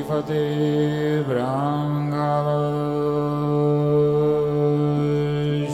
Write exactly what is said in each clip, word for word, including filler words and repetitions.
Fateh Brangavaj.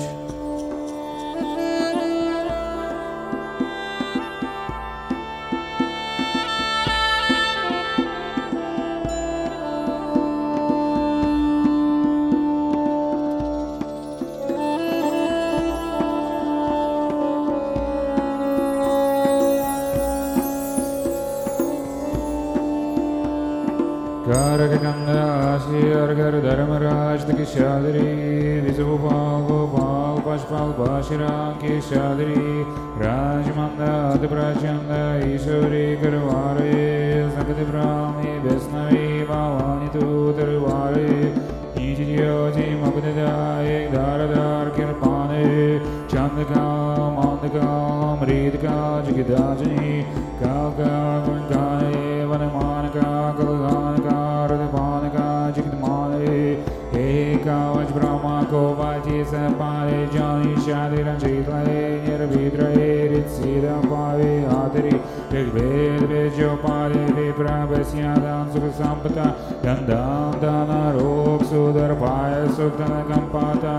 Karaganda Asiyargar Dharmaraj Kishadri Visupal Gopal Pashpal Bashiran Kishadri Rajmanda Adprachanda Ishwari Karware Sakati Brahmi Vesnavi Bhavani Tutarware Nijyoji Mabdadai Dharadar Kirpane Chandaka Mandaka Mridka Jigidajani Kalka Gunkane Vanamanaka Kalganaka Radhapanaka Jigdamale Ekavach Brahma Kovaji Sapale Jani Shadiran Jitlane Nirvidre Ritsida Pave Adiri Rigved Vijopale Viprabhasyadan Sukhasampata Gandam Dana Rok Sudar Paya Suktana Kampata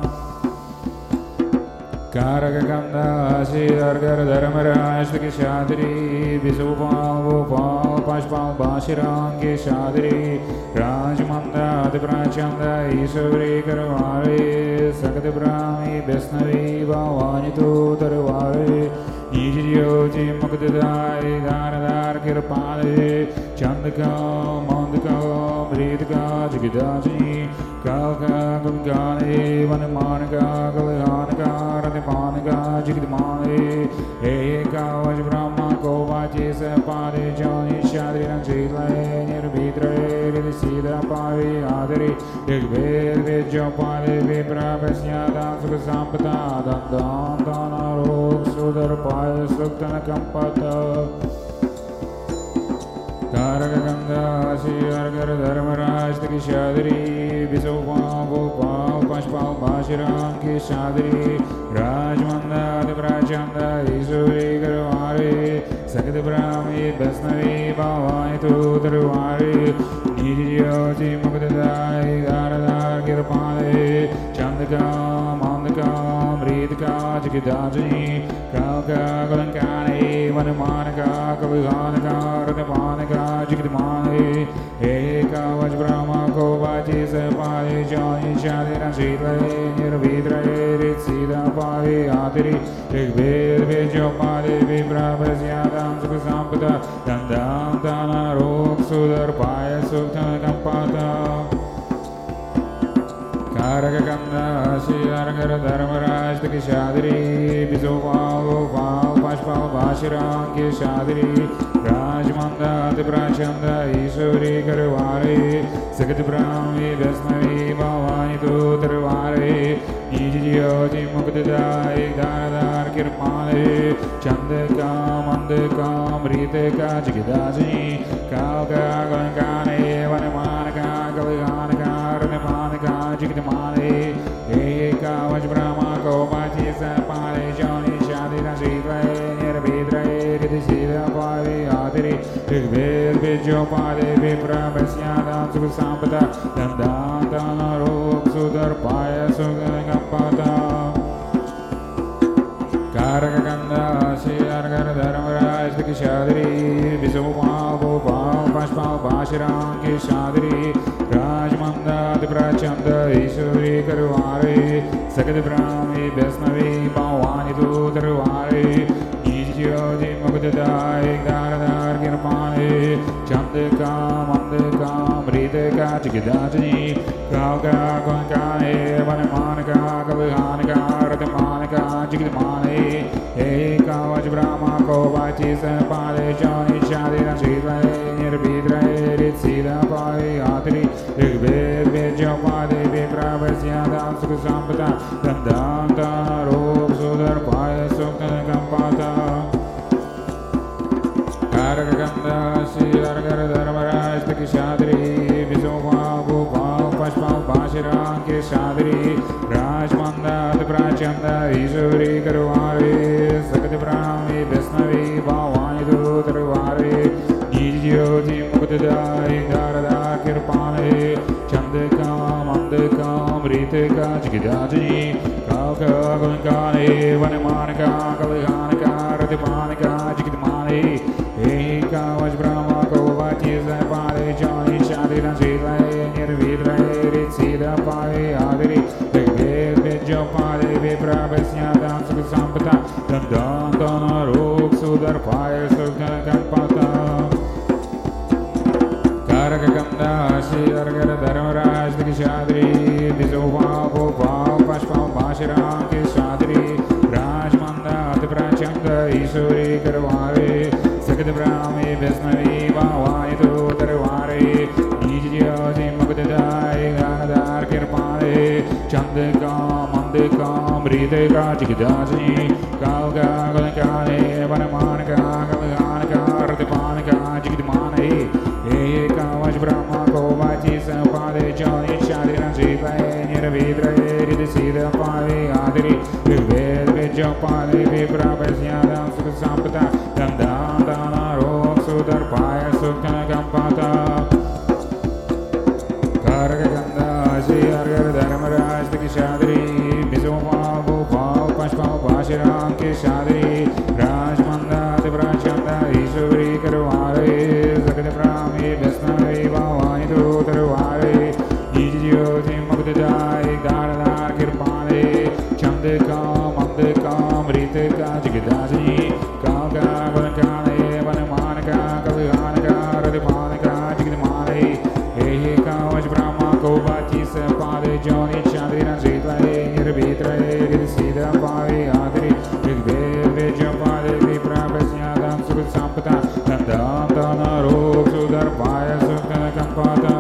Karaganda Asiyargar Dharmaraj Kishadri Visupal Gopal Pashpal Bashiran Kishadri Rajmanda Adprachanda Ishwari Karware Sakati Brahmi Vesnavi Bhavani Tutarware Nijyoji Mukdadai Dharadar Kirpale Chandaka Mandaka Mridka Jigidajani Kalka Gungane Vanamanaka Kalganaka Radhapanaka Jigdamale Ekavach Brahma Kovaji Sapale Jani Shadiran Jitlane Nirvidre Ritsida Pave Adiri Rigved Vijopale Viprabhasyadan Sukhasampata Dandam Dana Rok Sudar Paya Suktana Kampata Karaganda Asiyargar Dharmaraj Kishadri Visupal Gopal Pashpal Bashiran Kishadri Rajmanda Adprachanda Ishwari Karware Sakati Brahmi Vesnavi Bhavani Tutarware Nijyoji Mukdadai Dharadar Kirpale Chandaka Mandaka Mridka Jigidajani Kalka Gulankane Vanamanaka Kalganaka Radhapanaka Jigdamale Ekavach Brahma Kovaji Sapale Jani Shadiran Jitlane Nirvidre Ritsida Pave Adiri Rigved Vijopale Viprabhasyadan Sukhasampata Dandam Dana Rok Sudar Paya Suktana Kampata Karaganda Asiyargar Dharmaraj Kishadri Visupal Gopal Pashpal Bashiran Kishadri Rajmanda Adprachanda Ishwari Karware Sakati Brahmi Vesnavi Bhavani Tutarware Nijyoji Mukdadai Dharadar Kirpale Chandaka Mandaka Mridka Jigidajani Kalka Gulankane Vanamanaka Kalganaka Radhapanaka Jigdamale Ekavach Brahma Kovaji Sapale Jani Shadiran Jitlane Nirvidre Ritsida Pave Adiri Rigved Vijopale Viprabhasyadan Sukhasampata Dandam Dana Rok Sudar Paya Suktana Kampata Karaganda Asiyargar Dharmaraj Kishadri Visupal Gopal Pashpal Bashiran Kishadri Rajmanda Adprachanda Ishwari Karware Sakati Brahmi Vesnavi Bhavani Tutarware Nijyoji Mukdadai Dharadar Kirpale Chandaka Mandaka Mridka Jigidajani Kalka Gulankane Vanamanaka Kalganaka Radhapanaka Jigdamale Ekavach Brahma Kovaji Sapale Jani Shadiran Jitlane Nirvidre Ritsida Pave Adiri Rigved Vijopale Viprabhasyadan Sukhasampata Dandam Dana Rok Sudar Paya Suktana Kampata Karaganda Asiyargar Dharmaraj Kishadri Visupal Gopal Pashpal Bashiran Kishadri Rajmanda Adprachanda Ishwari Karware Sakati Brahmi Vesnavi Bhavani Tutarware Nijyoji Mukdadai Dharadar Kirpane, Chandika, Mandika, Mritika, Jigidajani, Kalka, Gulankani, Vanamanika, Kalihanika, Ratipanika, Jigidmani, Eka, Vajbrahma, Kovati, Zapari, Johnny, Shadina, Zila, Nirvidra, Ritsida, Pai, Adiri, Jopade, Viprabhasya, Damsuk Sampata, Dandan, Dana, Ruk, Sudar, Fire, Sukha, Kampata, Karakakanda, Sidargara, Dharmaraj, Kishadri, Visuva, Gopa, Pashpa, Bashiram, Kishadri, Rajmanda, Prachanda, Isuri, Karwari, Sakadabrami, Vesnavi, Bhavaitu, Tarwari, Nijyoji, Magdadai, Ganadar, Kirpane, Chandika, Mandika, Mridika, Jigidajani, Kalga, Gulankani, Vanamanika, Kalihanika, Ratipanika, Jigidmani, Eka, Vajbrahma, Kovati, Sampade, Johnny, Shadina, Zila, Niravidra, Ridisida, Pai, Adiri, Vived, Vijopade, Viprabhasya, Damsuk Sampata, Dandan, Dana, Rok, Sudar, Pai, Sukha, Kampata, Karakakanda, Siargar, Dharmaraj, Kishadri, Visuva, Gopa, Pashpa, Bashiram, Kishadri, Rajmanda, Prachanda, Isuri, Karwari, Sakadabrami, Vesnavi, Bhavaitu, Tarwari, Nijyoji, Magdadai, Ganadar, Kirpane, Chandika, Mandika, Mritika, Jigidajani, Kalka, Gulankani, Vanamanika, Kalihanika, Ratipanika, Jigidmani, Eka, Vajbrahma, Kovati, Sampade, Johnny, Chandrina, Zitla, Nirvitra, Ridisida, Pai, Adri, Rigved, Vijopade, Viprabhasya, Damsuk Sampata, Dandan, Dana, Ruk, Sudar, Paya, Sukha, Kampata,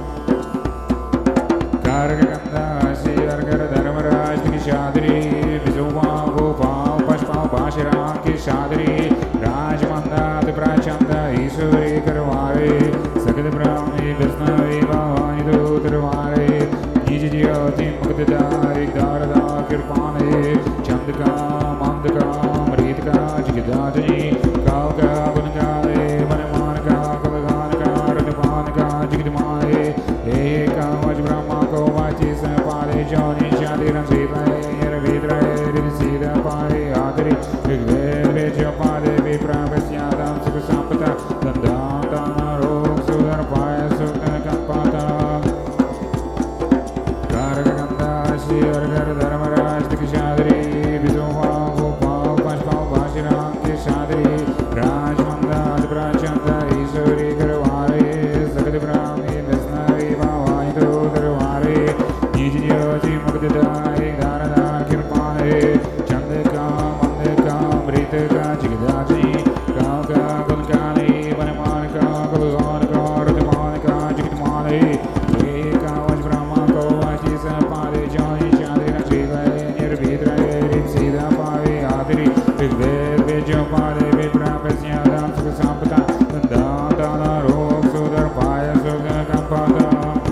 Karakakanda, Siargar, Dharmaraj, Kishadri, Visuva, Gopa, Pashpa, Bashiram, Kishadri, Rajmanda, Prachanda, Isuri, Karwari, Sakadabrami, Vesnavi, Bhavaitu, Tarwari, Nijyoji, Magdadai, Garada, Kirpane, Chandika, Mandika, Mritika, Jigidajani, Kalka, Gulankani, Vanamanika, Kalihanika, Ratipanika, Jigidmani, Eka, Vajbrahma, Kovati, Sampade, Johnny, Shadina, Zila, Niravidra, Ridisida, Pai, Adiri, Rigved, Vijopade, Viprabhasya, Damsuk Sampata, Dandan, Dana, Rok, Sudar, Pai, Sukha, Kampata, Karakakanda, Siargar, Dharmaraj, Kishadri, Visuva, Gopa, Pashpa, Bashiram, Kishadri, Rajmanda, Prachanda, Isuri, Karwari, Sakadabrami, Vesnavi, Bhavaitu, Tarwari, Nijyoji, Magdadai, Ganadar, Kirpane, Chandika, Mandika, Mritika, Jigidajani, Kalka, Gulankani, Vanamanika, Kalihanika, Ratipanika, Jigidmani, Eka, Vajbrahma, Kovati, Sampade, Johnny, Chandrina, Zila, Nirvidra, Ridisida, Pai, Adiri, Rigved, Vijopade, Viprabhasya, Damsuk Sampata, Dandan, Dana, Rok, Sudar, Paya, Sukha, Kampata,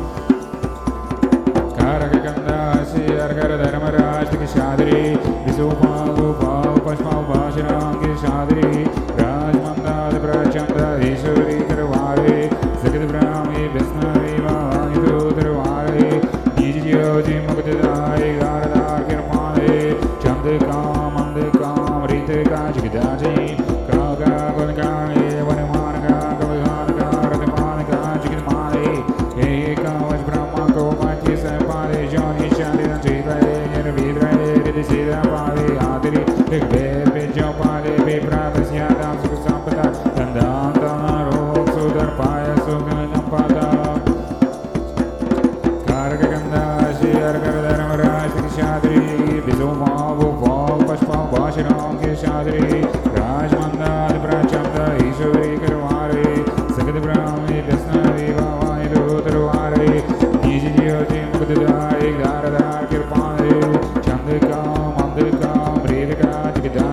Karakakanda, Siargar, Dharmaraj, Kishadri, Visuva, Gopa, Pashpa, Bashiram, Kishadri, Rajmanda, Prachanda, Isuri, Karwari, Sakadabrami, Vesnavi, Bhavaitu, Tarwari, Nijyoji, Magdadai, Garada, Kirpane, Chandika, Mandika, Mritika, Jigidajani, Kalka, Gulankani, Vanamanika, Kalihanika, Ratipanika, Jigidmani, Eka, Vajbrahma, Kovati, Sampade, Johnny, Chandrina, Zila, Nirvidra, Ridisida, Pai, Adiri, Rigved, Vijopade, Viprabhasya, Damsuk Sampata, Dandan, Dana, Rok, Sudar, Paya, Sukha, Kampata, Karakakanda, Siargar, Dharmaraj, Kishadri, Visuva, Gopa, Pashpa, Bashiram, Kishadri, Rajmanda, Prachanda, Isuri, Karwari, Sakadabrami, Vesnavi, Bhavaitu, Tarwari, Nijyoji, Magdadai, Garada, Kirpane, Chandika, Mandika, Mritika, Jigidajani,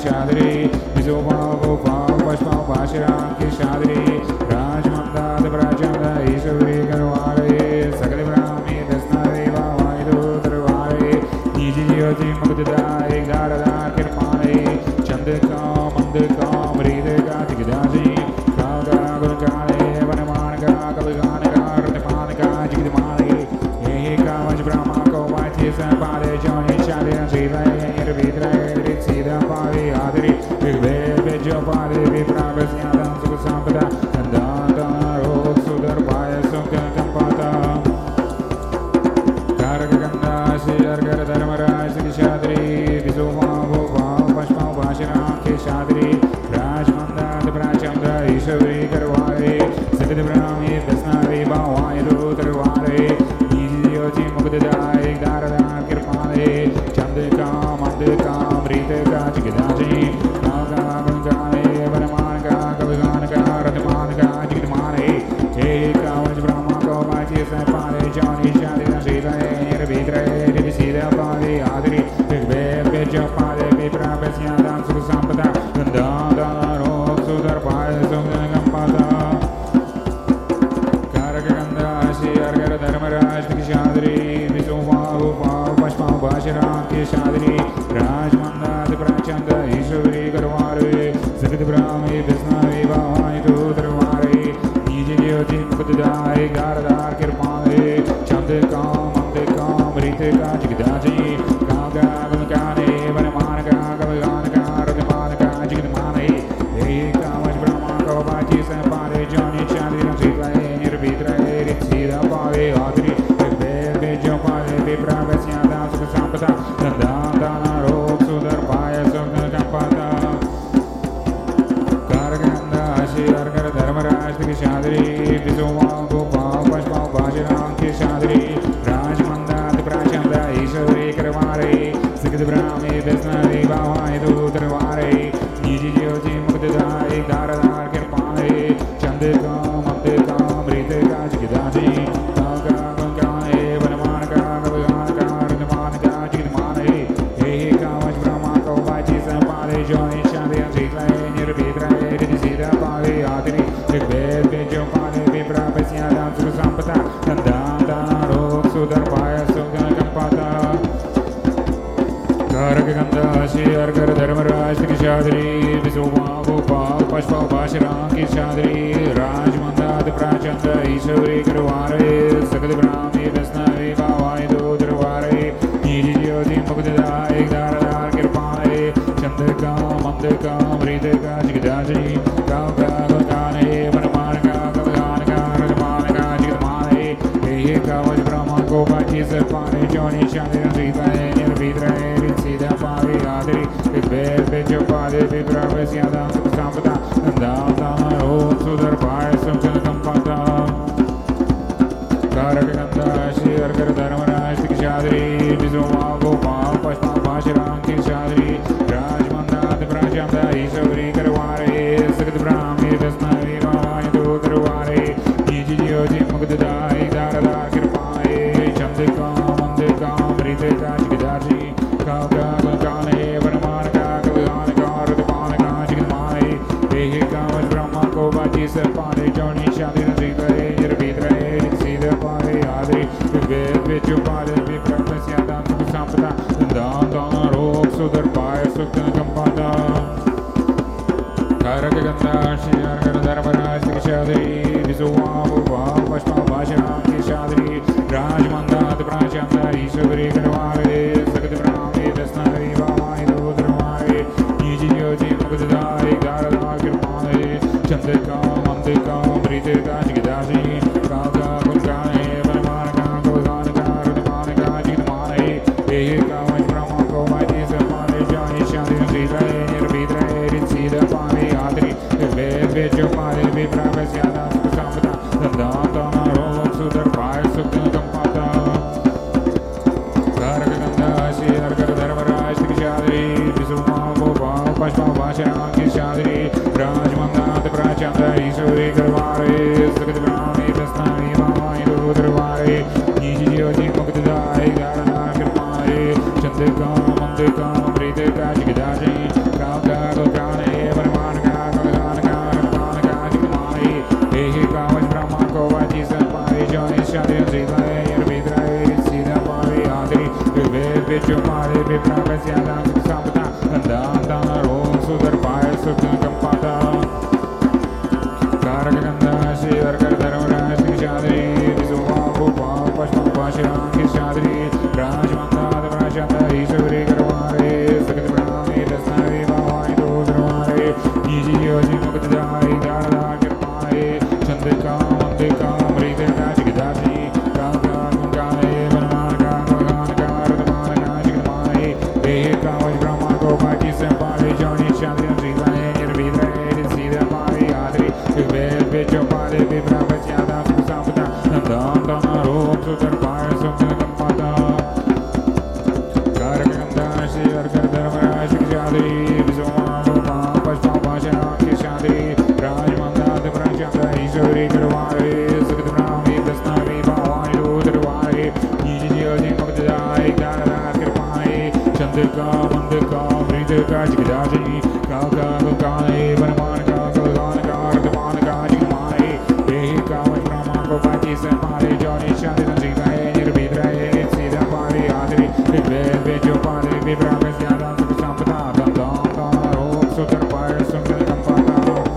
शादरी Vishobha Gopa Pushpa भाषिरा की शादरी राजमंदाद प्राचंद ईश्वरी करवारे सकल ब्राह्मी दस्तारे वावाई दो दरबारे निजी ज्योति मुक्तदाय दारदा कृपाले चंद का मंद का मृद का दिग्दासी कागा गुणकाले वनमान का कलगान का रतमान का जिगदमाले ये कामज ब्रह्मा को वाची संपादे जोनि शादे श्रीवाय निर्विद्राय रिसीदा पावे आदरि विवेक बेजो पादे विप्रावस्यादा सुख संपदा दाता रोग सुदर पाय सुख कंपाता कारक गंगा शेर कर धर्मराज की शादरी विशोभा गोपा पुष्पा भाषिरा के शादरी राजमंदाद प्राचंद ईश्वरी करवारे सकद ब्राह्मी दस्नारे बावाय दो दरबारे निजी ज्योति मुक्तदाय दारदा कृपाले चंद का मंद का मृत का जिगदासी कागा गुणकाले वनमान का कलगान का रतमान का जिगदमाने हे कावज ब्रह्मा को वाची संपादे जोनि शादे श्रीवाय निर्विद्राय रिसीदा पावे आदरि विवेक बेजो पादे विप्रावस्यादा सुख संपदा दाता रोग सुदर पाय सुख कंपाता कारक गंगा शेर कर धर्मराज की शादरी विशोभा गोपा पुष्पा भाषिरा की शादरी राजमंदाद प्राचंद ईश्वरी करवारे सकद ब्राह्मी विष्णावे वावाय दो दरबारे निजी ज्योति मुक्तदाय दारदार कृपाले चंद का मंद का मृत का जिगदासी कागा गुणकाले वनमान का कलगान का रतमान का जिगदमाने हे कामज ब्रह्मा को वाची संपादे जोनि शादे श्रीवाय निर्विद्राय रिसीदा पावे आदरि विवेक बेजो पावे विप्रावस्यादा सुख संपदा दाता रोग सुदर पाय सुख कंपाता कारक गंगा शेर कर धर्मराज की शादरी विशोभा गोपा पुष्पा भाषिरा की शादरी राजमंदाद प्राचंद ईश्वरी करवारे सकद ब्राह्मी विष्णावे वावाय दो दरबारे निजी ज्योति मुक्तदाय दारदार कृपाले चंद का मंद का मृत का जिगदासी कागा गुणकाले वनमान का कलगान का रतमान का जिगदमाने हे कामज ब्रह्मा को वाची संपादे जोनि शादे श्रीवाय निर्विद्राय रिसीदा पावे आदरि विवेक बेजो पादे विप्रावस्यादा सुख संपदा दाता रोग सुदर पाय सुख कंपाता कारक गंगा शेर कर धर्मराज की शादरी विशोभा गोपा पुष्पा भाषिरा की शादरी राजमंदाद प्राचंद ईश्वरी करवारे सकद ब्राह्मी विष्णावे वावाय दो दरबारे निजी ज्योति मुक्तदाय दारदार कृपाले चंद का मंद का मृत का जिगदासी कागा गुणकाले वनमान का कलगान का रतमान का जिगदमाने हे कावज ब्रह्मा को वाची संपादे जोनि शादे श्रीवाय निर्विद्राय रिसीदा पावे आदरि विवेक बेजो पादे विप्रावस्यादा सुख संपदा दाता रोग सुदर पाय सुख कंपाता कारक गंगा शेर कर धर्मराज की शादरी विशोभा गोपा पुष्पा भाषिरा की शादरी राजमंदाद प्राचंद ईश्वरी करवारे सकद ब्राह्मी विष्णावे वावाय दो दरबारे निजी ज्योति मुक्तदाय दारदार कृपाले चंद का मंद का मृत का जिगदासी कागा गुणकाले वनमान का कलगान का रतमान का जिगदमाने हे कामज ब्रह्मा को वाची संपादे जोनि शादे श्रीवाय निर्विद्राय रिसीदा पावे आदरि विवेक बेजो पादे विप्रावस्यादा सुख संपदा दाता रोग सुदर पाय सुख कंपाता कारक गंगा शेर कर धर्मराज की शादरी विशोभा गोपा पुष्पा भाषिरा की शादरी राजमंदाद प्राचंद ईश्वरी करवारे सकद ब्राह्मी विष्णावे वावाय दो दरबारे निजी ज्योति मुक्तदाय दारदार कृपाले चंद का मंद का मृत का जिगदासी कागा गुणकाले वनमान का कलगान का रतमान का जिगदमाने हे कामज ब्रह्मा को वाची संपादे जोनि शादे श्रीवाय निर्विद्राय रिसीदा पावे आदरि विवेक बेजो पादे विप्रावस्यादा सुख संपदा दाता रोग सुदर पाय सुख कंपाता कारक गंगा शेर कर धर्मराज की शादरी विशोभा गोपा पुष्पा भाषिरा की शादरी राजमंदाद प्राचंद ईश्वरी करवारे सकद ब्राह्मी विष्णावे वावाय दो दरबारे निजी ज्योति मुक्तदाय दारदार कृपाले चंद का मंद का मृत का जिगदासी कागा Vichu Pali Vipravasyadam Sampata Dantana Rom Sudar Paya Sukha Kampata Karakanda Shir Kardarama Shadri Visuva Bhupa Pashma Pashiram Shadri Rajmanda Rajata Ishwari Karware Sakat Brahmi Dasari Bhavai Dodravare Iji Yoji Mukadai Garada Kirpare Chandrika Mandika Mridika Chigdaji Kaka Gungane Vanamaka Kaganaka Radhamaka Chigdamai Eka Vajbrahma Gopati Sempari Joni Chandri Zidane Nirvidre Sida Pari Adri Ved Vichopari Vipravasyada Sampata Dantana Rom Sudar Paya Sukha Kampata Karakanda Shir Kardarama Shadri Visuva Bhupa Pashma Pashana Shadri Rajmanda Prajata Ishwari Karware Sakat Brahmi Dasnavi Bhavai Dodravare Iji Yoji Mukadai Garada Kirpai Chandrika Mandika Mridika Chigdaji Kaka Gukane Vanamanaka Kaganaka Radhamanaka Chigmai Dehi Kavaj Brahma Gopati Sempari Joni Shadri Zidai Nirvidrai Sida Pari Adri Ved Vichopari Vipravasyada Sampata Dantana Rom Sudar Paya Sukha Kampata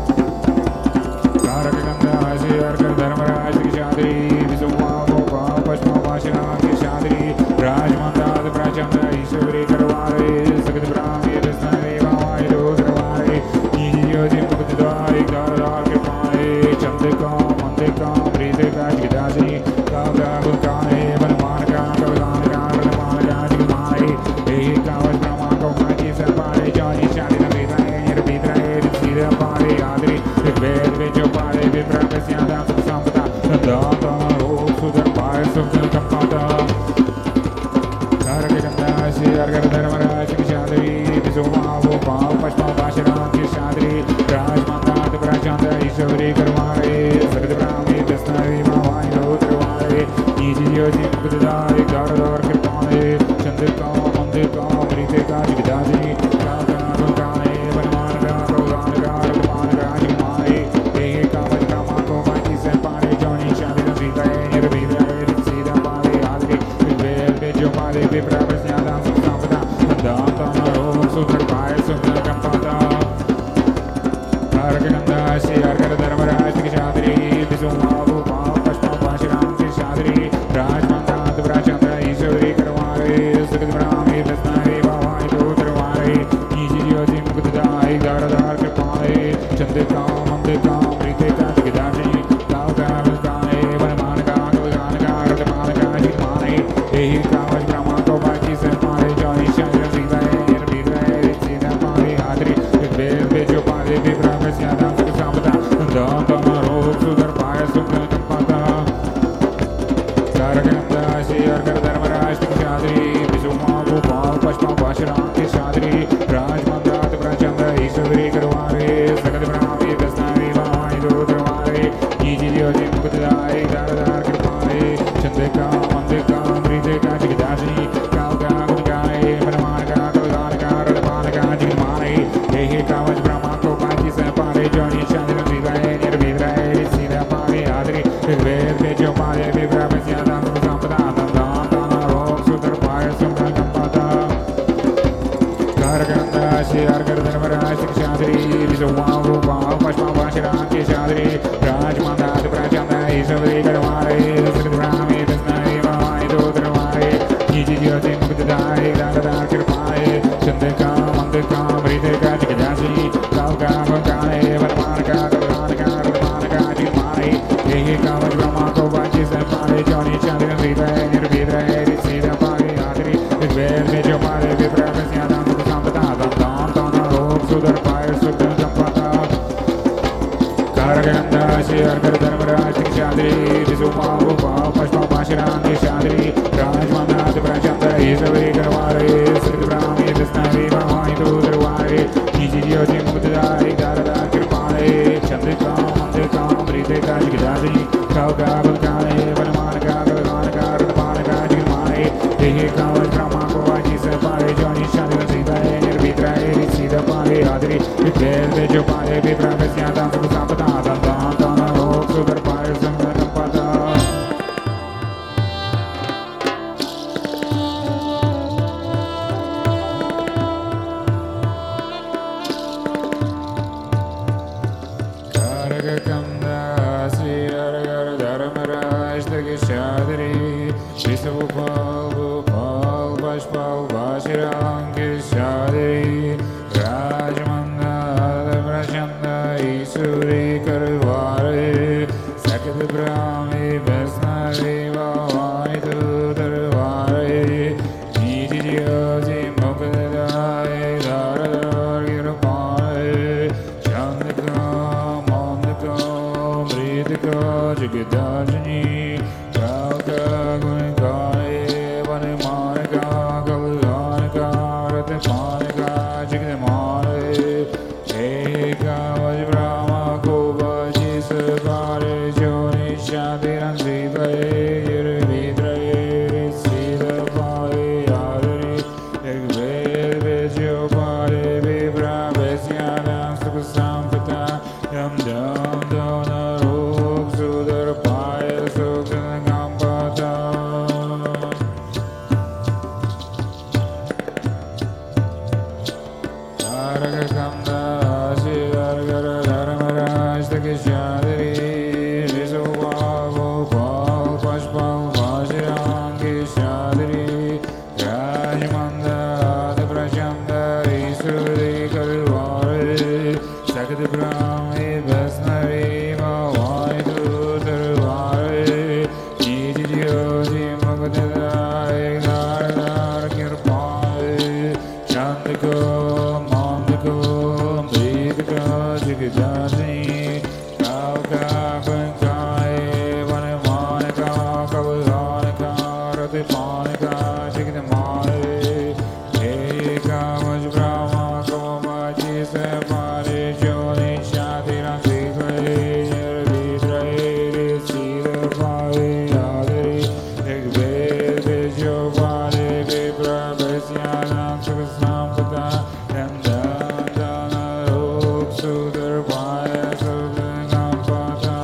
Karakanda Shir Kardarama Shadri Visuva Bhupa Pashma Pashana Shadri Rajmanda Prajata Ishwari Karware Sakat Brahmi Dasnari Bhavai Dodravare Iji Yoji Mukadai Garada Kirpare Chandrika Mandika Mridika Chigdaji Kaka Gukane Vanamanaka Kaganaka Radhamanaka Chigmai Dehi Kavaj Brahma Gopati Sempari Joni Shadri Zidai Nirvidrai Sida Pari Adri Ved Vichopari Vipravasyada Sampata Dantana Rom Sudar Paya Sukha Kampata Karakanda Shir Kardarama Shadri Visuva Bhupa Pashma Pashana Shadri Rajmanda Prajata Ishwari Karware Sakat Brahmi Dasnari Bhavai Dodravare Iji Yoji Mukadai Garada Kirpane Chandrika Mandika Mridika Chigdaji Kaka Gukane Vanamanaka Kaganaka Radhamanaka Chigmai Dehi Kavaj Brahma Gopati Sempari Joni Shadri Zidai Nirvidrai Sida Pari Adri Ved Vichopari Vipravasyada Sampata Dantana Rom Sudar Paya Sukha Kampata Karakanda Shir Kardarama Shadri Visuva Bhupa Pashma Pashana Shadri Rajmanda Prajata Ishwari Karware Sakat Brahmi Dasnari Bhavai Dodravare Iji Yoji Mukadai Garada Kirpare Chandrika Mandika Mridika Chigdaji Kaka Gukane Vanamanaka Kaganaka Radhamanaka Chigmai Dehi Kavaj Brahma Gopati Sempari Joni Shadri Zidai Nirvidrai Sida Pari Adri Ved Vichopari Vipravasyada Sampata Dantana Rom Sudar Paya Sukha Kampata Karakanda Shir Kardarama Shadri Visuva Bhupa Pashma Pashana Shadri Rajmanda Prajata Ishwari Karware Sakat Brahmi Dasnari Bhavai Dodravare Iji Yoji Mukadai Garada Kirpare Chandrika Mandika Mridika Chigdaji Kaka Gukane Vanamanaka Kaganaka Radhamanaka Chigmai Dehi Kavaj Brahma Gopati Sempari Joni Shadri Zidai Nirvidrai Sida Pari Adri Ved Vichopari Vipravasyada Sampata Dantana Rom Sudar Paya Sukha Kampata Karakanda Shir Kardarama Shadri Visuva Bhupa Pashma Pashana Shadri Rajmanda Prajata Ishwari Karware Sakat Brahmi Dasnari Bhavai Dodravare Iji Yoji Mukadai Garada Kirpare Chandrika Mandika Mridika Chigdaji Kaka Gukane Vanamanaka Kaganaka Radhamanaka Chigmai Dehi Kavaj Brahma Gopati Sempari Joni Shadri Zidai Nirvidrai Sida Pari Adri Ved Vichopari Vipravasyada Sampata Dantana Rom Sudar Paya Sukha Kampata Karakanda Shir Kardarama Shadri Visuva Bhupa Pashma Pashana Shadri Rajmanda Prajata Ishwari Karware Sakat Brahmi Dasnari Bhavai Dodravare Iji Yoji Mukadai Garada Kirpare Chandrika Mandika Mridika Chigdaji Kaka Gukane Vanamanaka Kaganaka Radhamanaka Chigmai Dehi Kavaj Brahma Gopati Sempari Joni Shadri Zidai Nirvidrai Sida Pari Adri Ved Vichopari Vipravasyada Sampata Dantana Rom Sudar Paya Sukha Kampata Pashpal Bashiram Kishadri Rajmanda Prachanda Isuri Karvare Sakit Brahmi Vesnari Bhavani Tutarvare Niti Jyoji Mukadai Dharadar Girupare Chandika Mandika Mritika Jagidajani Kalka Gunikare Vanimanika Kalyanika Ratimanika Jagdamare Eka Vajbrahma Kovaji Sabare Joni Shantiran Sivare Yirvidraye Sida Pare Yadari Ekved Vijyo Pare Vibra Vesyanam Sukasampata Yam Dam Dana Rok Sudar Paya Sukanampata Tarakakanda Siddhargara Dharmaraj Takishadri Visubhavo Pal Pashpal Vashiram Kishadri Rajmanda Prachanda Isuri Karvare Sakti Brahmi Vesnari Bhavani Tutarvare Niti Jyoji Mukadai Dharadar Kirpare Chandika Mandika Mritika Jagidajani Kalka Kankai Vanimanika Kalyanika Ratimanika Jagdamare Eka Vajbrahma Kovaji Sabare Joni Shantiran Sivare Yirvidraye Sida Pare Yadari Ekved Vijyo Pare Vibra Vesyanam Sukasampata Yam Dam Dana Rok Sudar Paya Sukanampata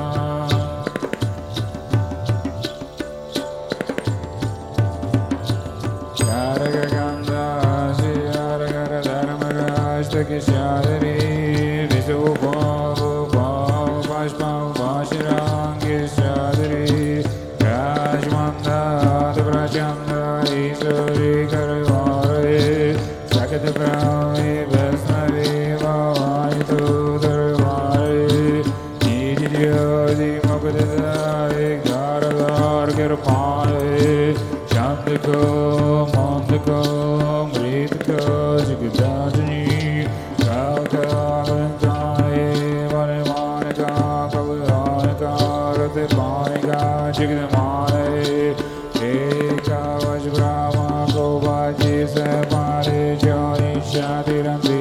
Karakakanda Siddhargara Dharmaraj Takishadri Visubhavo Pal Pashpal Vashiram Kishadri Rajmanda Prachanda Isuri Karvare Sakit Brahmi Vesnari Bhavani Tutarvare Niti Jyoji Mukadai Dharadar Kirpare Chandika Mandika Mritika Jagidajani Kalka Kankai Vanimanika Kalyanika Ratimanika Jagdamare Eka Vajbrahma Kovaji Sabare Joni Shantiran